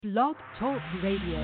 Blog Talk Radio.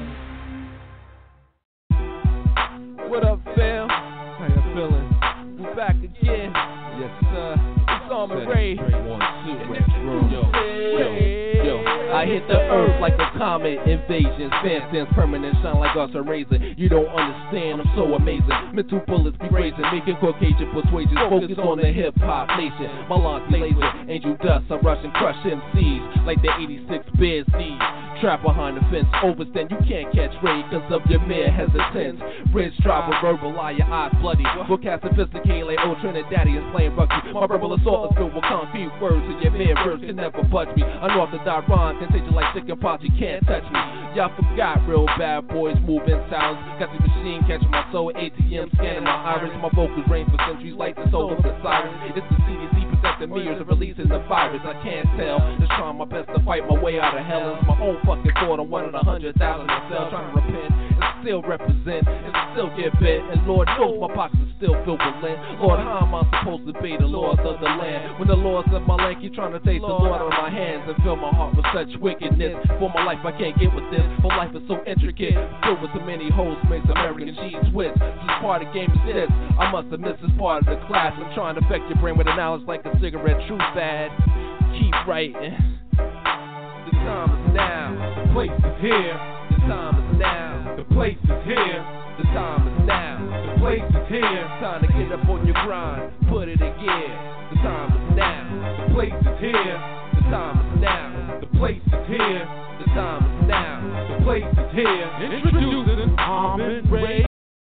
What up, fam? How you feeling? We're back again. Yes, sir. It's Armin Ray. 3, 1, 2, yo. I hit the earth like a comet invasion. Fan stands permanent, shine like us a razor. You don't understand, I'm so amazing. Mental bullets be raising, making Caucasian persuasions. Focus on the hip hop nation. My launch laser, angel dust. I rush and crush MCs like the 86 Bears seeds. Trap behind the fence, overstand. You can't catch raid cause of your mere hesitance. Ridge drive with verbal lie, your eyes bloody. Vocab sophisticated like old Trinidadians playing rugby. My verbal assault is filled with concrete words, and your mere verse can never budge me. Unorthodox rhyme, contagious like chicken pox, you can't touch me. Y'all forgot real bad boys moving sounds. Got the machine catching my soul, ATM scanning my iris. My vocals reign for centuries like the soul of the siren. It's the CDC protecting me or releasing the virus. I can't tell, just trying my best to fight my way out of hell. It's my own fucking thought. I'm one in 100,000 in cell, trying to repent and still represent and still get bit. And Lord knows my box is still filled with lint. Lord, how am I supposed to be the lords of the land when the lords of my land keep trying to take the Lord out of my hands and fill my heart with such wickedness? For my life I can't get with this, for life is so intricate, filled with so many holes, makes American cheese twist. This part of the game is this, I must have missed this part of the class. I'm trying to affect your brain with an knowledge like a cigarette, true bad. Keep writing. The time is now, the place is here. The time is now, the place is here. The time is now, the place is here. Time to get up on your grind, put it in gear. The time is now, the place is here. The time is now, the place is here. The time is now, the place is here. Introducing Armin Ray.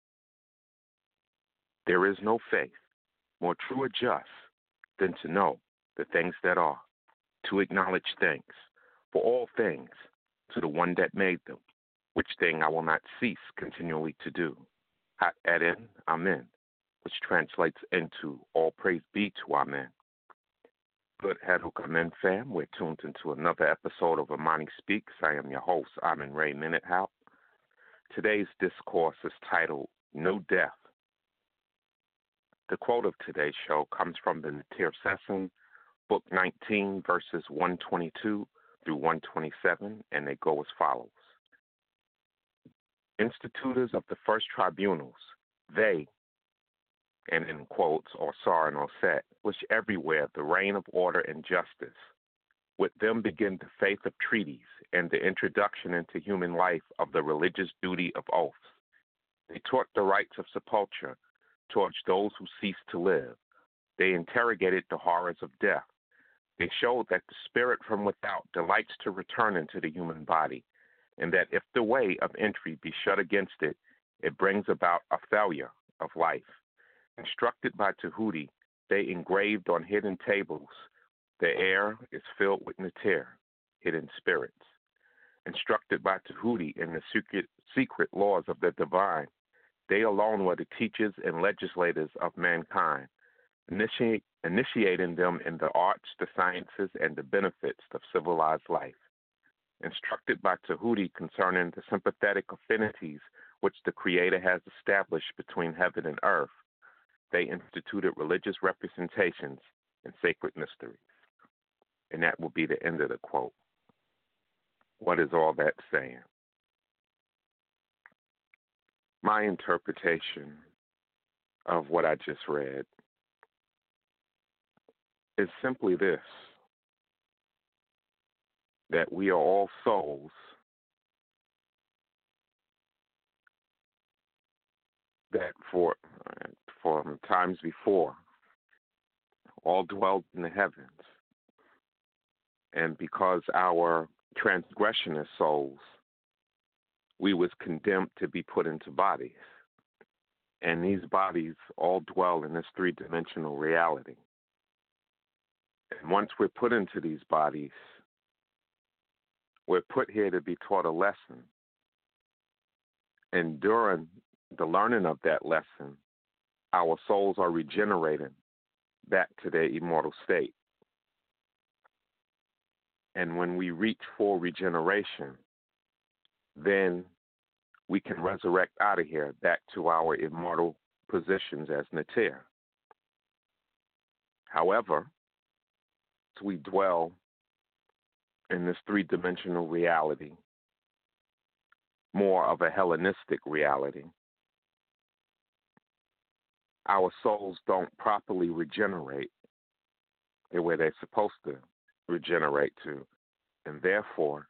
There is no faith more true or just than to know the things that are, to acknowledge things, for all things, to the one that made them, which thing I will not cease continually to do. Hat adin, amen, which translates into all praise be to amen. Good Haduk Amen fam, we're tuned into another episode of Amani Speaks. I am your host, Armin Ray Minuthout. Today's discourse is titled, No Death. The quote of today's show comes from the Natir Session, Book 19, verses 122 through 127, and they go as follows. Institutors of the first tribunals, they, and in quotes, or Sar and Osset, wish everywhere the reign of order and justice. With them begin the faith of treaties and the introduction into human life of the religious duty of oaths. They taught the rights of sepulture towards those who cease to live. They interrogated the horrors of death. They showed that the spirit from without delights to return into the human body, and that if the way of entry be shut against it, it brings about a failure of life. Instructed by Tahuti, they engraved on hidden tables, the air is filled with Natir, hidden spirits. Instructed by Tahuti in the secret laws of the divine, they alone were the teachers and legislators of mankind, initiating them in the arts, the sciences, and the benefits of civilized life. Instructed by Tahuti concerning the sympathetic affinities which the Creator has established between heaven and earth, they instituted religious representations and sacred mysteries. And that will be the end of the quote. What is all that saying? My interpretation of what I just read is simply this, that we are all souls that from times before all dwelled in the heavens. And because our transgression as souls, we was condemned to be put into bodies. And these bodies all dwell in this three-dimensional reality. And once we're put into these bodies, we're put here to be taught a lesson. And during the learning of that lesson, our souls are regenerated back to their immortal state. And when we reach full regeneration, then we can resurrect out of here back to our immortal positions as Natir. However, as we dwell in this three-dimensional reality, more of a Hellenistic reality. Our souls don't properly regenerate the way they're supposed to regenerate to. And therefore,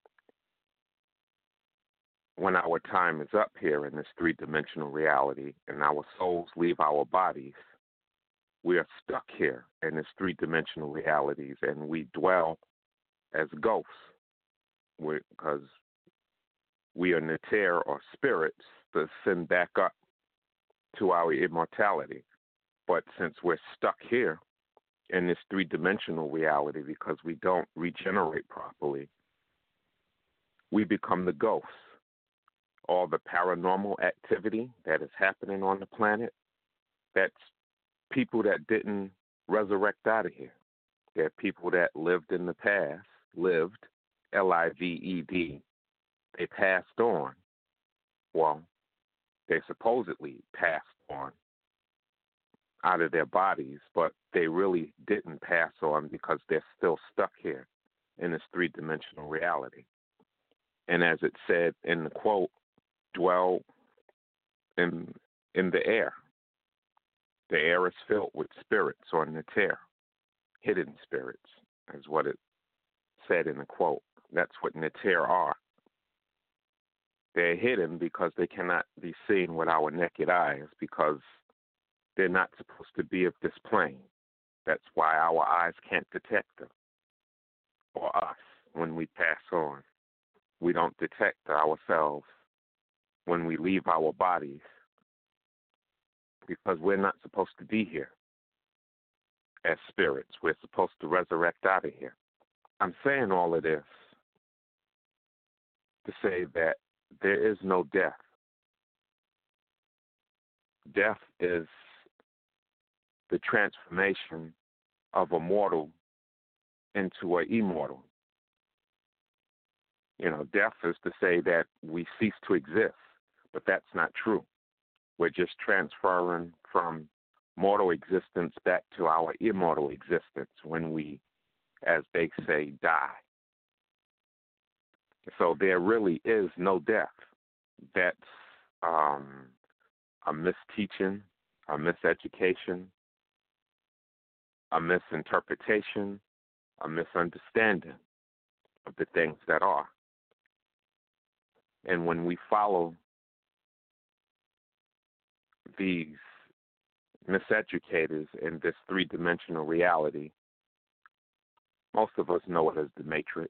when our time is up here in this three-dimensional reality and our souls leave our bodies, we are stuck here in this three-dimensional realities, and we dwell as ghosts because we are neter, or spirits, to ascend back up to our immortality. But since we're stuck here in this three-dimensional reality because we don't regenerate properly, we become the ghosts. All the paranormal activity that is happening on the planet, that's people that didn't resurrect out of here. They're people that lived in the past, lived, L-I-V-E-D. They passed on. Well, they supposedly passed on out of their bodies, but they really didn't pass on because they're still stuck here in this three-dimensional reality. And as it said in the quote, dwell in the air. The air is filled with spirits, or neter, hidden spirits, is what it said in the quote. That's what neter are. They're hidden because they cannot be seen with our naked eyes, because they're not supposed to be of this plane. That's why our eyes can't detect them, or us, when we pass on. We don't detect ourselves when we leave our bodies, because we're not supposed to be here as spirits. We're supposed to resurrect out of here. I'm saying all of this to say that there is no death. Death is the transformation of a mortal into an immortal. You know, death is to say that we cease to exist, but that's not true. We're just transferring from mortal existence back to our immortal existence when we, as they say, die. So there really is no death. That's a misteaching, a miseducation, a misinterpretation, a misunderstanding of the things that are. And when we follow these miseducators in this three-dimensional reality, most of us know it as the Matrix.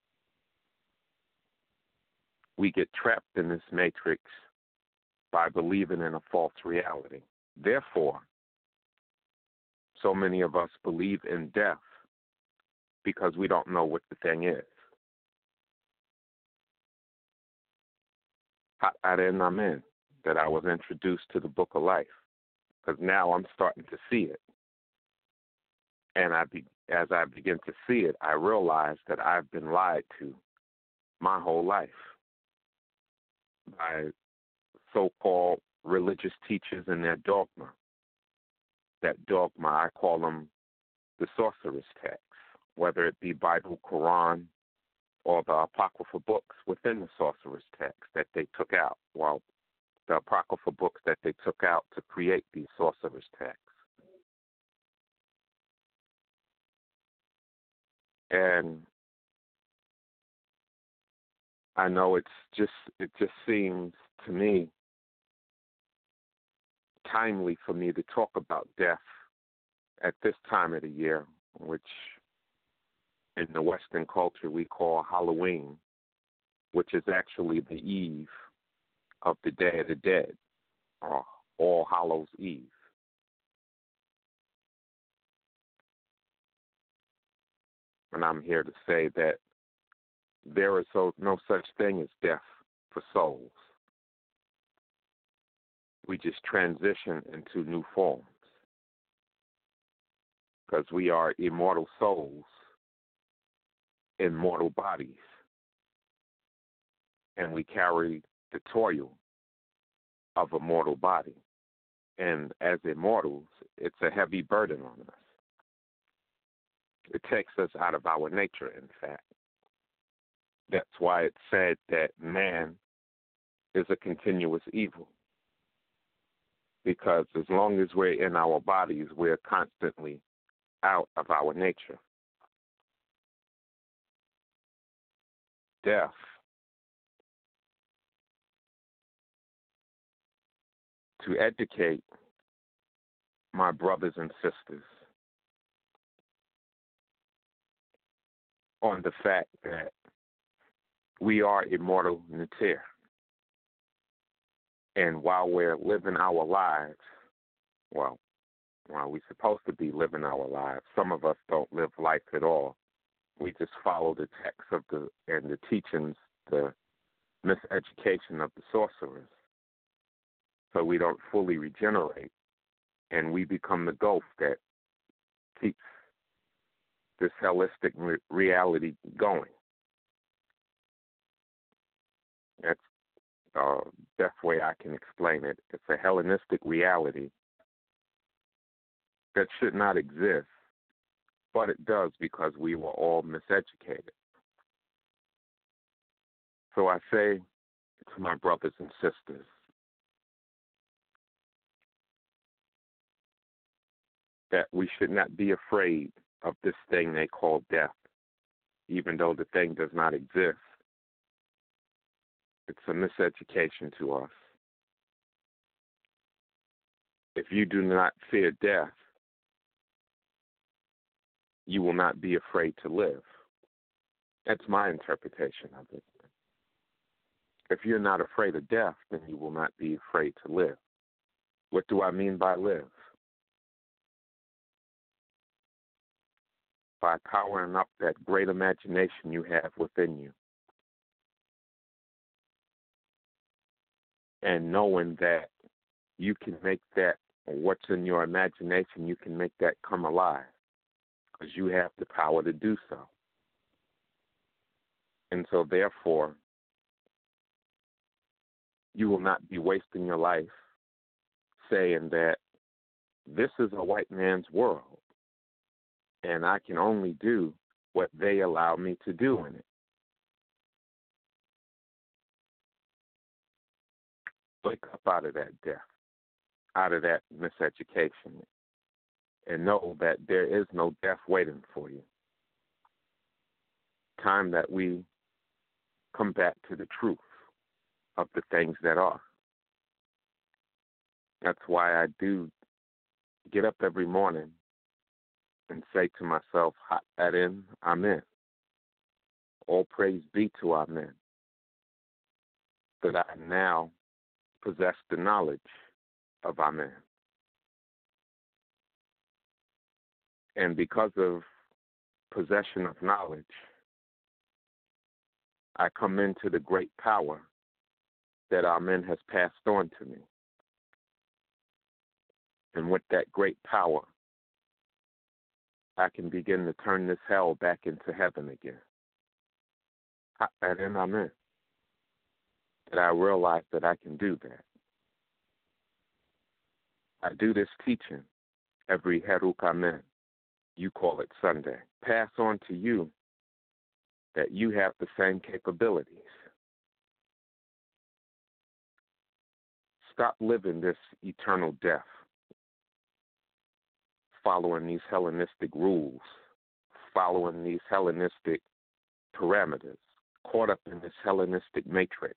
We get trapped in this matrix by believing in a false reality. Therefore, so many of us believe in death because we don't know what the thing is. Amen, that I was introduced to the Book of Life, because now I'm starting to see it. And as I begin to see it, I realize that I've been lied to my whole life by so-called religious teachers and their dogma. That dogma, I call them the sorcerer's texts, whether it be Bible, Quran, or the apocryphal books within the sorcerer's text that they took out. Well, the apocryphal books that they took out to create these sorcerer's texts. And I know it just seems to me timely for me to talk about death at this time of the year, which in the Western culture we call Halloween, which is actually the eve of the Day of the Dead, or All Hallows Eve. And I'm here to say that there is no such thing as death for souls. We just transition into new forms, because we are immortal souls in mortal bodies, and we carry the toil of a mortal body. And as immortals, it's a heavy burden on us. It takes us out of our nature, in fact. That's why it's said that man is a continuous evil. Because as long as we're in our bodies, we're constantly out of our nature. Death, to educate my brothers and sisters on the fact that we are immortal natir. And while we're living our lives, while we're supposed to be living our lives, some of us don't live life at all. We just follow the text of the teachings, the miseducation of the sorcerers. So we don't fully regenerate, and we become the ghost that keeps this holistic reality going. That's the best way I can explain it. It's a Hellenistic reality that should not exist, but it does because we were all miseducated. So I say to my brothers and sisters, that we should not be afraid of this thing they call death, even though the thing does not exist. It's a miseducation to us. If you do not fear death, you will not be afraid to live. That's my interpretation of it. If you're not afraid of death, then you will not be afraid to live. What do I mean by live? By powering up that great imagination you have within you. And knowing that you can make that, or what's in your imagination, you can make that come alive. Because you have the power to do so. And so therefore, you will not be wasting your life saying that this is a white man's world, and I can only do what they allow me to do in it. Wake up out of that death, out of that miseducation, and know that there is no death waiting for you. Time that we come back to the truth of the things that are. That's why I do get up every morning and say to myself, Adin, Amen. All praise be to Amen. That I now possess the knowledge of Amen. And because of possession of knowledge, I come into the great power that Amen has passed on to me. And with that great power, I can begin to turn this hell back into heaven again. And Amen. That I realize that I can do that. I do this teaching every Heruk Amen. You call it Sunday. Pass on to you that you have the same capabilities. Stop living this eternal death, following these Hellenistic rules, following these Hellenistic parameters, caught up in this Hellenistic matrix.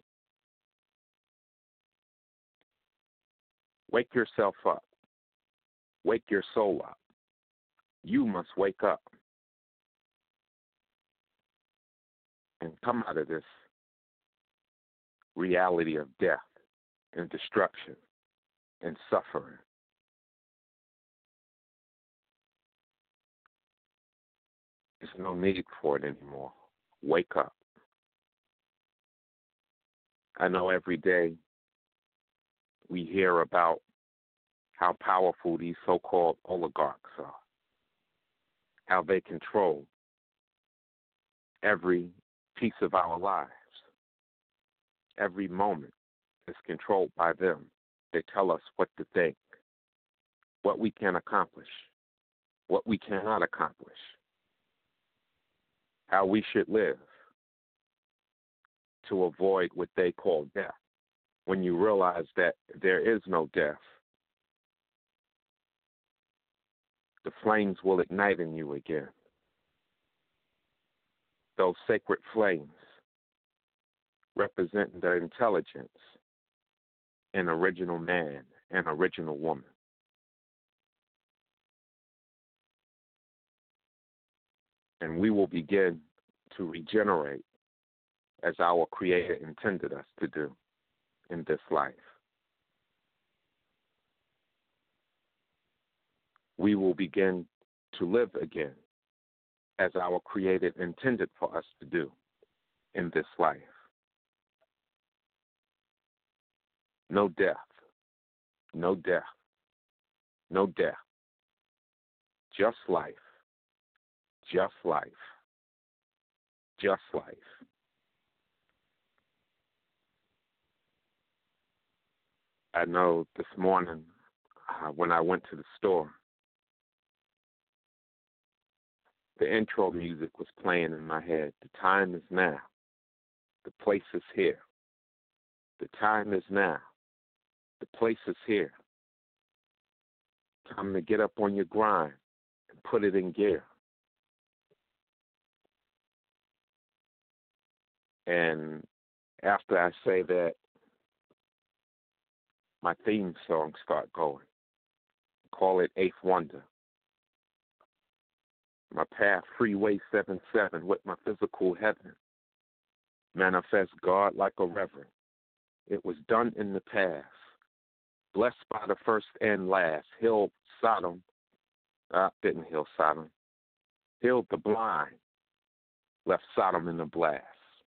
Wake yourself up. Wake your soul up. You must wake up and come out of this reality of death and destruction and suffering. There's no need for it anymore. Wake up. I know every day we hear about how powerful these so-called oligarchs are, how they control every piece of our lives. Every moment is controlled by them. They tell us what to think, what we can accomplish, what we cannot accomplish, how we should live, to avoid what they call death. When you realize that there is no death, the flames will ignite in you again. Those sacred flames represent the intelligence in original man and original woman. And we will begin to regenerate as our Creator intended us to do in this life. We will begin to live again as our Creator intended for us to do in this life. No death, no death, no death. Just life, just life, just life. I know this morning when I went to the store, the intro music was playing in my head. The time is now. The place is here. The time is now. The place is here. Time to get up on your grind and put it in gear. And after I say that, my theme song start going. Call it Eighth Wonder. My path, Freeway 77, with my physical heaven. Manifest God like a reverend. It was done in the past. Blessed by the first and last. Healed Sodom. Didn't heal Sodom. Healed the blind. Left Sodom in the blast.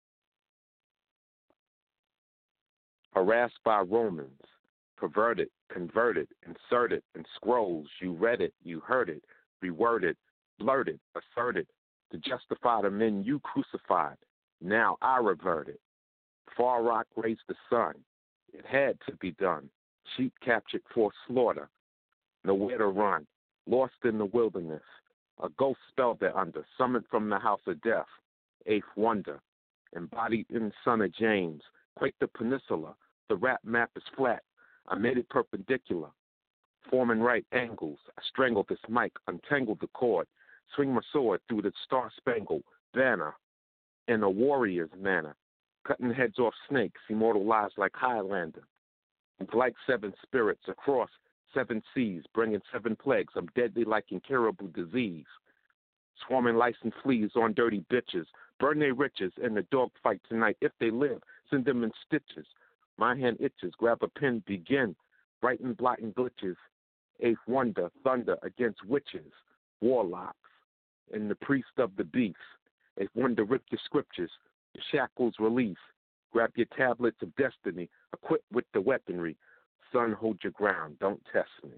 Harassed by Romans. Perverted, converted, inserted in scrolls. You read it, you heard it, reworded, blurted, asserted, to justify the men you crucified. Now I reverted. Far Rock raised the sun. It had to be done. Sheep captured for slaughter. Nowhere to run. Lost in the wilderness. A ghost spell thereunder. Summoned from the house of death. Eighth Wonder. Embodied in the son of James. Quake the peninsula. The rap map is flat. I made it perpendicular. Forming right angles. I strangled this mic. Untangled the cord. Swing my sword through the star-spangled banner in a warrior's manner, cutting heads off snakes, immortalized like Highlander. Like seven spirits across 7 seas, bringing 7 plagues. I'm deadly like incurable disease. Swarming licensed fleas on dirty bitches, burn their riches in the dog fight tonight. If they live, send them in stitches. My hand itches, grab a pen, begin. Writing, blotting glitches. Eighth Wonder, thunder against witches, warlocks, and the priest of the beast. Eighth Wonder, rip the scriptures, the shackles release. Grab your tablets of destiny, equipped with the weaponry. Son, hold your ground, don't test me.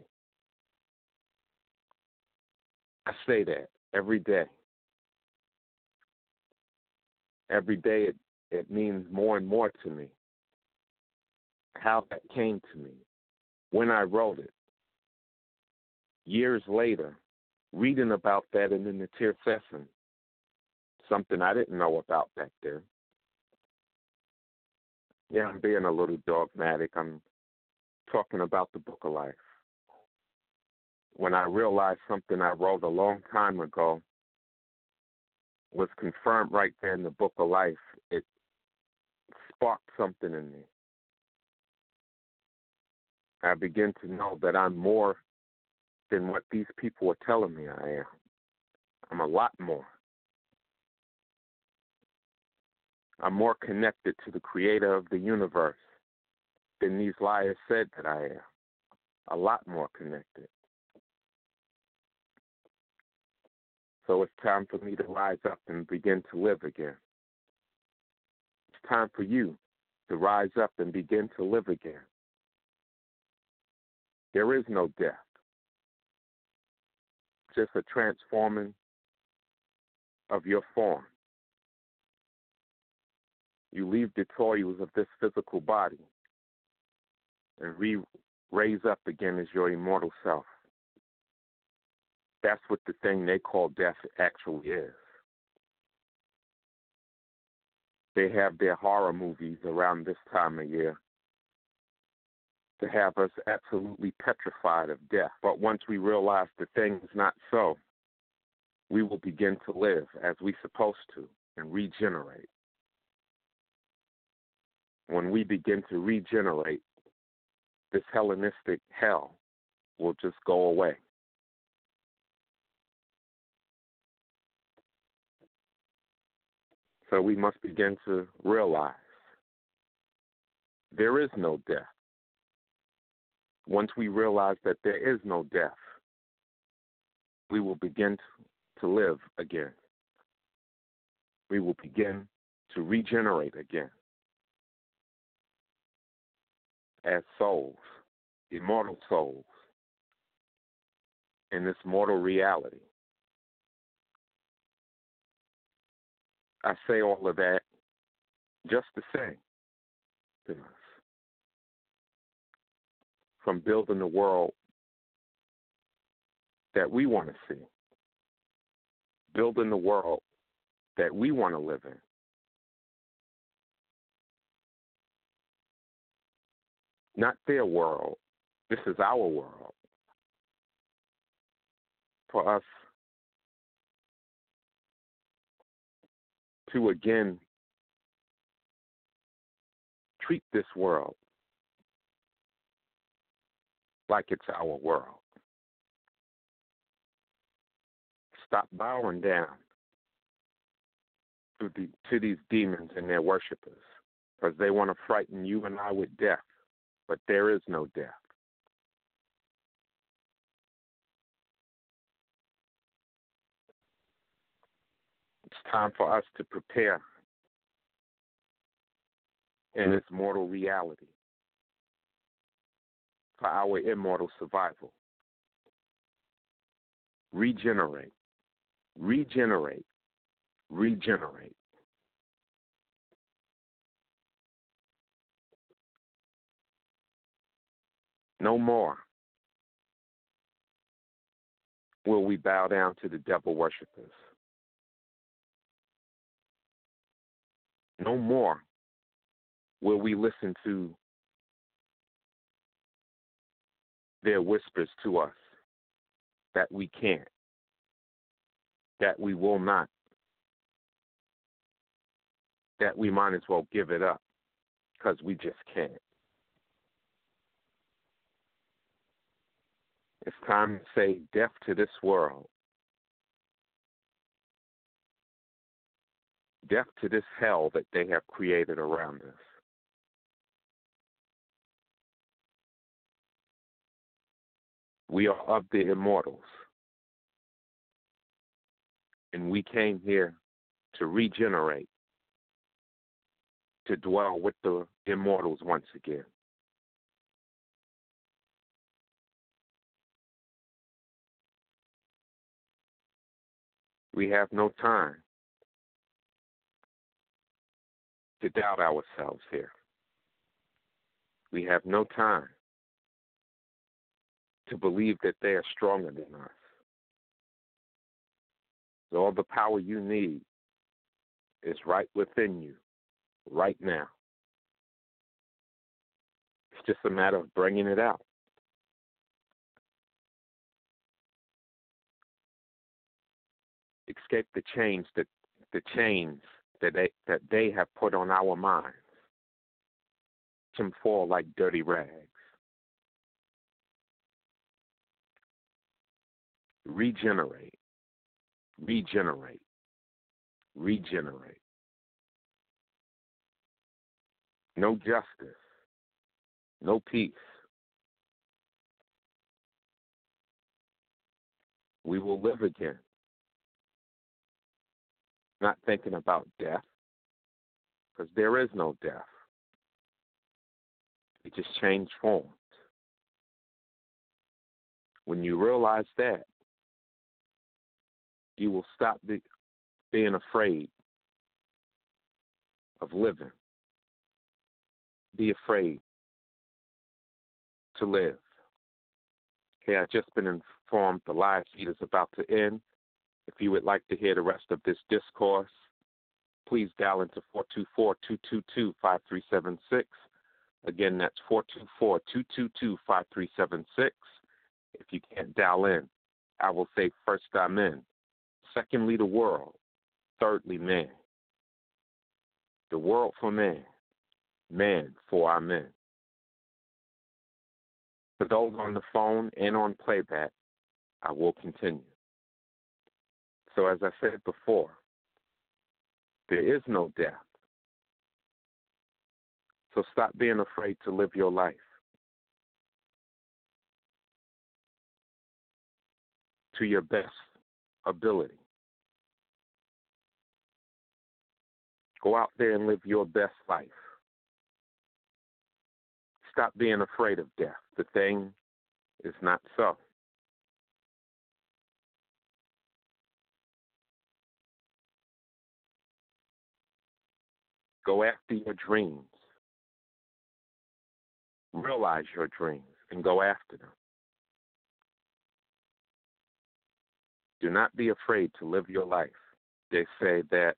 I say that every day. Every day it means more and more to me. How that came to me, when I wrote it. Years later, reading about that and in the tear session, something I didn't know about back then. Yeah, I'm being a little dogmatic. I'm talking about the Book of Life. When I realized something I wrote a long time ago was confirmed right there in the Book of Life, it sparked something in me. I begin to know that I'm more than what these people are telling me I am. I'm a lot more. I'm more connected to the creator of the universe than these liars said that I am. A lot more connected. So it's time for me to rise up and begin to live again. It's time for you to rise up and begin to live again. There is no death. Just a transforming of your form. You leave the toils of this physical body and raise up again as your immortal self. That's what the thing they call death actually is. They have their horror movies around this time of year to have us absolutely petrified of death. But once we realize the thing is not so, we will begin to live as we're supposed to and regenerate. When we begin to regenerate, this Hellenistic hell will just go away. So we must begin to realize there is no death. Once we realize that there is no death, we will begin to live again. We will begin to regenerate again as souls, immortal souls, in this mortal reality. I say all of that just to say to us, from building the world that we want to see, building the world that we want to live in. Not their world. This is our world. For us to again treat this world like it's our world. Stop bowing down to these demons and their worshipers, because they want to frighten you and I with death, but there is no death. It's time for us to prepare in this mortal reality for our immortal survival. Regenerate, regenerate, regenerate. No more will we bow down to the devil worshipers. No more will we listen to their whispers to us that we can't, that we will not, that we might as well give it up because we just can't. It's time to say death to this world. Death to this hell that they have created around us. We are of the immortals. And we came here to regenerate, to dwell with the immortals once again. We have no time to doubt ourselves here. We have no time to believe that they are stronger than us. All the power you need is right within you, right now. It's just a matter of bringing it out. Escape the chains that they have put on our minds. Them fall like dirty rags. Regenerate. Regenerate. Regenerate. No justice. No peace. We will live again. Not thinking about death, because there is no death. It just changed forms. When you realize that, you will stop being afraid of living. Be afraid to live. Okay, I've just been informed the live feed is about to end. If you would like to hear the rest of this discourse, please dial into 424-222-5376. Again, that's 424-222-5376. If you can't dial in, I will say first I'm in, secondly the world, thirdly man. The world for man, man for our men. For those on the phone and on playback, I will continue. So as I said before, there is no death. So stop being afraid to live your life to your best ability. Go out there and live your best life. Stop being afraid of death. The thing is not so. Go after your dreams. Realize your dreams and go after them. Do not be afraid to live your life. They say that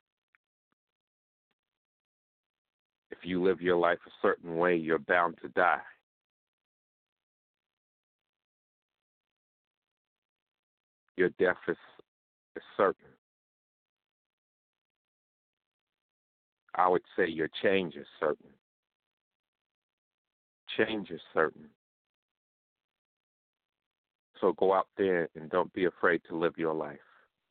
if you live your life a certain way, you're bound to die. Your death is certain. I would say your change is certain. Change is certain. So go out there and don't be afraid to live your life.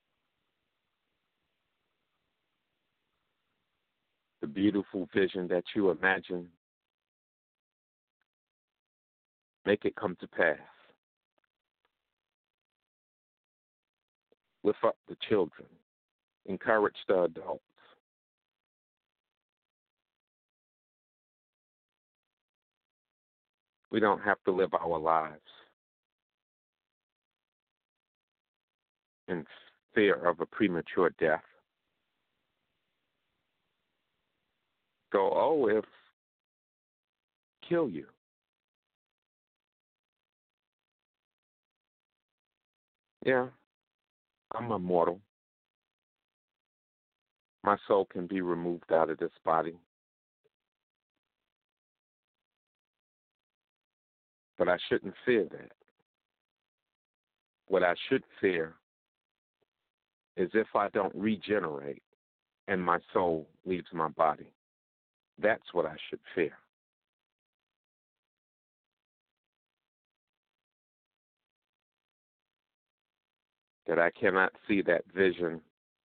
The beautiful vision that you imagine, make it come to pass. Lift up the children. Encourage the adults. We don't have to live our lives in fear of a premature death. Go, oh, if kill you. Yeah, I'm immortal. My soul can be removed out of this body. But I shouldn't fear that. What I should fear is if I don't regenerate and my soul leaves my body. That's what I should fear. That I cannot see that vision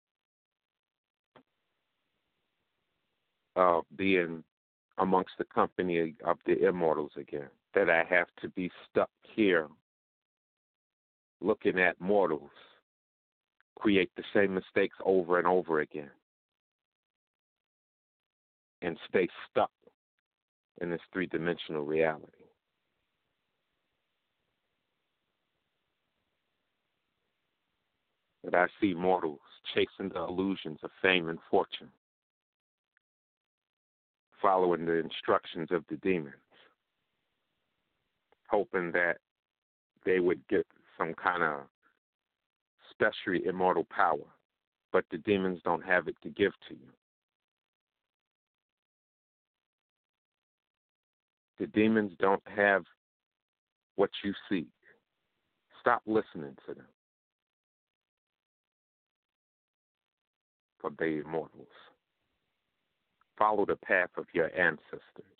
of being amongst the company of the immortals again. That I have to be stuck here looking at mortals create the same mistakes over and over again and stay stuck in this three-dimensional reality. That I see mortals chasing the illusions of fame and fortune, following the instructions of the demons, hoping that they would get some kind of special immortal power, but the demons don't have it to give to you. The demons don't have what you seek. Stop listening to them. For they immortals. Follow the path of your ancestors.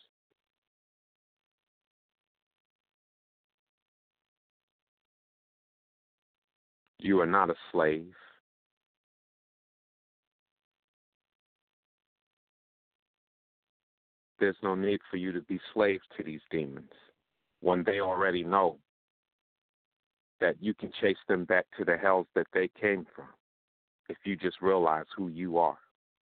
You are not a slave. There's no need for you to be slaves to these demons when they already know that you can chase them back to the hells that they came from if you just realize who you are.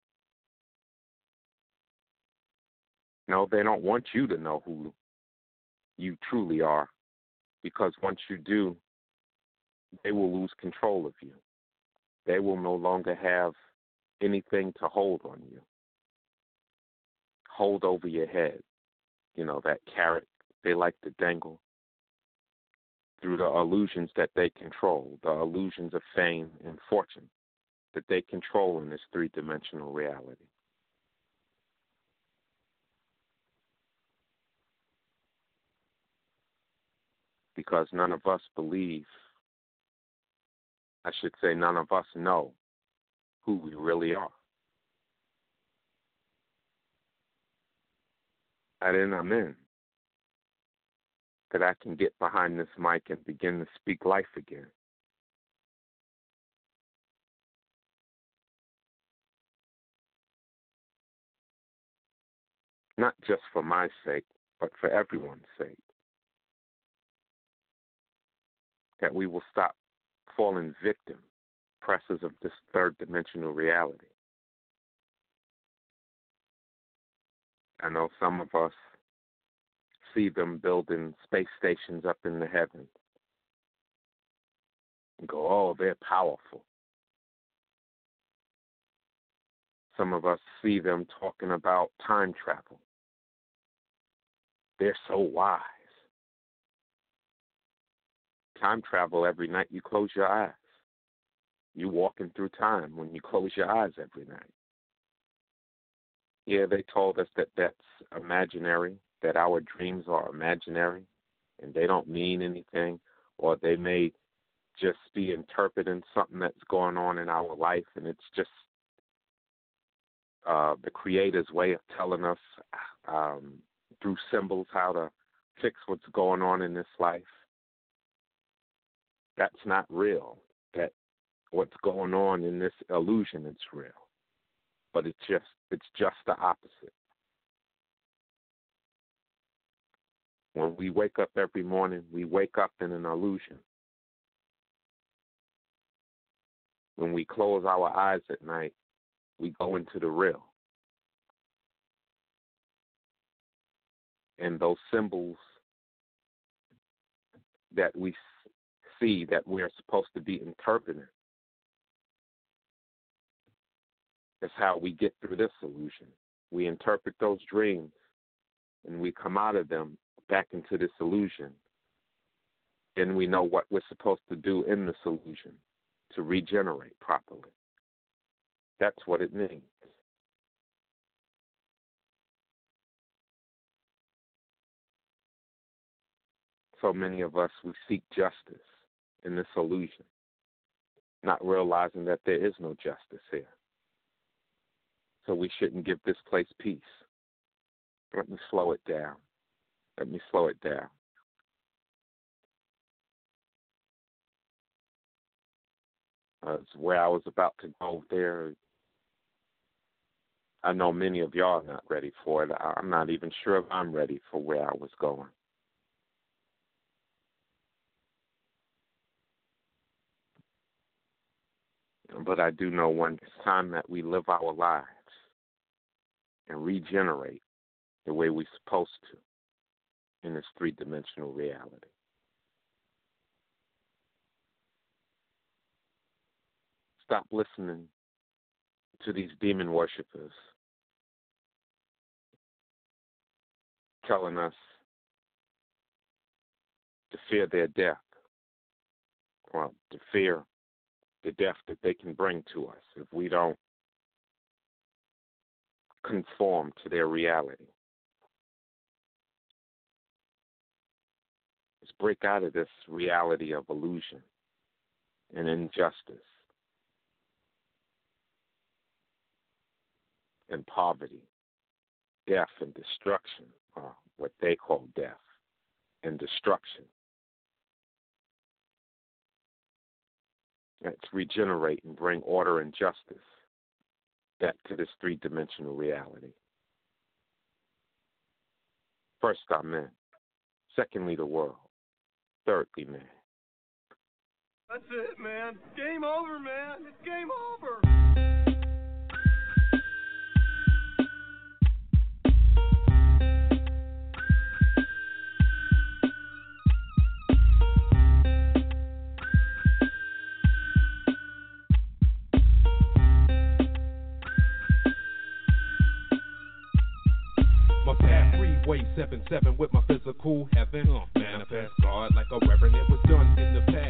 No, they don't want you to know who you truly are, because once you do, they will lose control of you. They will no longer have anything to hold on you. Hold over your head. You know, that carrot they like to dangle through the illusions that they control, the illusions of fame and fortune. that they control in this three-dimensional reality. Because none of us believe, I should say none of us know who we really are. Amen. That I can get behind this mic and begin to speak life again. Not just for my sake, but for everyone's sake. That we will stop falling victim, pressers of this third-dimensional reality. I know some of us see them building space stations up in the heavens and go, oh, they're powerful. Some of us see them talking about time travel. They're so wise. Time travel every night you close your eyes. You're walking through time when you close your eyes every night. Yeah, they told us that that's imaginary, that our dreams are imaginary, and they don't mean anything, or they may just be interpreting something that's going on in our life, and it's just the Creator's way of telling us through symbols how to fix what's going on in this life. That's not real. That what's going on in this illusion is real. But it's just the opposite. When we wake up every morning, we wake up in an illusion. When we close our eyes at night, we go into the real. And those symbols that we see that we're supposed to be interpreting, that's how we get through this illusion. We interpret those dreams, and we come out of them back into this illusion. Then we know what we're supposed to do in this illusion to regenerate properly. That's what it means. So many of us, we seek justice in this illusion, not realizing that there is no justice here. So we shouldn't give this place peace. Let me slow it down. Where I was about to go there, I know many of y'all are not ready for it. I'm not even sure if I'm ready for where I was going. But I do know when it's time that we live our lives and regenerate the way we're supposed to in this three-dimensional reality. Stop listening to these demon worshipers telling us to fear their death, or to fear the death that they can bring to us if we don't conform to their reality. Let's break out of this reality of illusion and injustice and poverty, death and destruction, or what they call death and destruction. Let's regenerate and bring order and justice back to this three-dimensional reality. First, our men. Secondly, the world. Thirdly, man. That's it, man. Game over, man. It's game over. My path 3-way 7-7 with my physical heaven. Manifest God like a reverend, it was done in the past.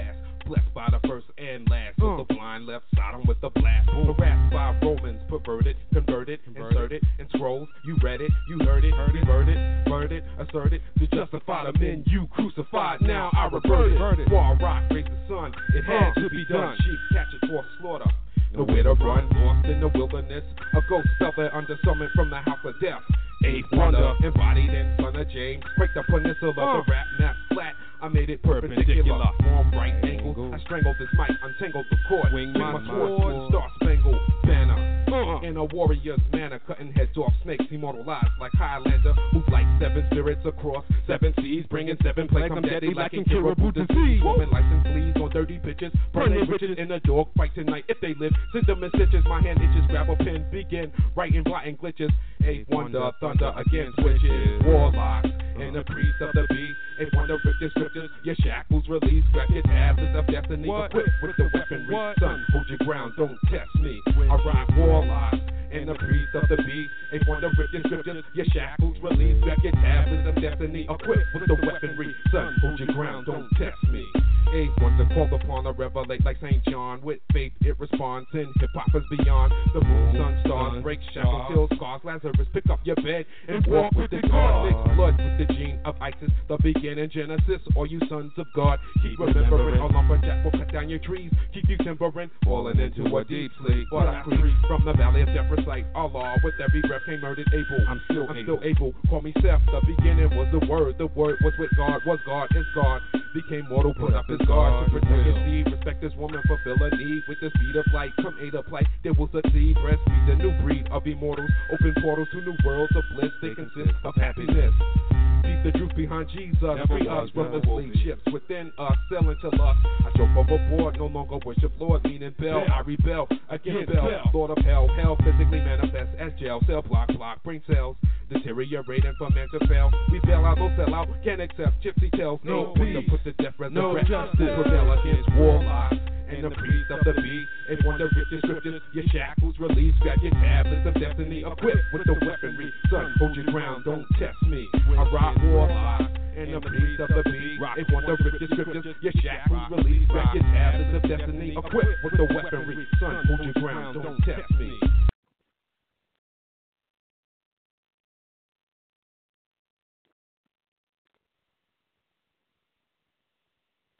blessed by the first and last. So the blind left Sodom with the blast. Harassed by Romans, perverted, converted, inserted, in scrolls. You read it, you heard it, reverted, burned asserted to justify the men you crucified. Now I revert it. War rock raised the sun, it had to be done. Sheep captured for slaughter. Nowhere to run, lost in the wilderness. A ghost fell there under summon from the house of death. Eighth wonder, embodied in son of James. Break the peninsula, the rap map flat. I made it perpendicular, form right angle. I strangled this mic, untangled the cord. Wing my sword, star spangled banner. In a warrior's manner, cutting heads off snakes, immortalized like Highlander. Move like seven spirits across seven seas, bringing seven plagues. I'm deadly like incurable disease. Woman license fleas on dirty bitches, burning witches in a dog fight tonight. If they live, send them in stitches. My hand itches, grab a pen, begin writing, blotting glitches. Eighth wonder, thunder against witches, warlocks, and the priest of the beast. Eighth wonder, rip the scriptures, your shackles release, grab your tablets of destiny, equipped with the weaponry. Son, hold your ground, don't test me. I ride warlocks and the priest of the beast. Eighth wonder, rip your scriptures, your shackles release, grab your tablets of destiny, equipped with the weaponry. Son, hold your ground, don't test me. Eighth wonder, called upon to revelate like St. John. With faith it responds, and hip-hop is beyond. The moon, sun, stars, break shackles, heal scars. Lazarus, pick up your bed and walk with the God. Mix blood with the gene of Isis, the beginning Genesis. All you sons of God, keep remembering. A lumberjack will cut down your trees, keep you timbering, falling into a deep sleep. But I creep from the valley of death, recite Allah. With every breath came murdered Abel. I'm still able. Call me Seth. The beginning was the word was with God, was God, is God. Became mortal, put up his guard to protect his seed. Respect this woman, fulfill a need with the speed of light. Come aid of plight, there will succeed. Breastfeed the new breed of immortals. Open portals to new worlds of bliss. They consist of happiness. Seek the truth behind Jesus. Free us from the slave ships within us, selling to lust. I choke overboard, no longer worship Lord, meaning bell. I rebel against Bell, Lord of hell. Hell physically manifests as jail. Cell block, brain cells deteriorating from man to fail. We bail out, no sell out, can't accept gypsy tales. No peace, to put to death, resurrect. No justice, prevail against warlocks and the priest of the beast. If one of the richest scriptures, your shackles release, grab your tablets of destiny, equipped with the weaponry. Son, hold your ground, don't test me. I rock warlocks and the priest of the beast. If one of the richest scriptures, your shackles release, grab your tablets of destiny, equipped with the weaponry. Son, hold your ground, don't test me.